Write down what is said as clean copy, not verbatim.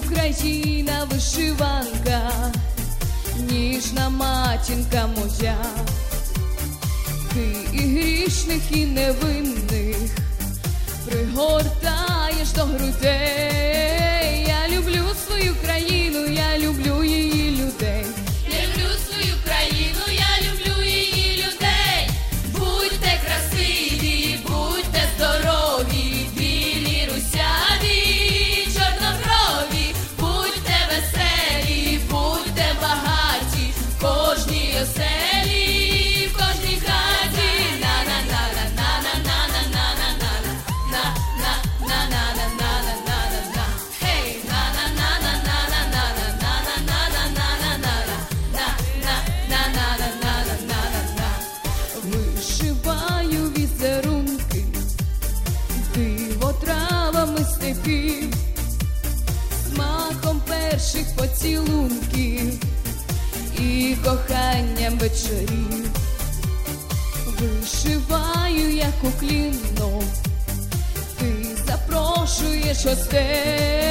Україна вишиванка, ніжна матінка моя, ти і грішних, і невинних пригортаєш до грудей. Я люблю свою країну, я люблю її людей. Я люблю свою країну, я люблю її людей. Будьте красиві, будьте здорові, білі русяві, чорноброві, будьте веселі, будьте багаті, в кожній оселі, в кожній хаті. Вишиваю візерунки, диво травами степів, смаком перших поцілунків і коханням вечорів. Вишиваю, як уклінно, ти запрошуєш гостей.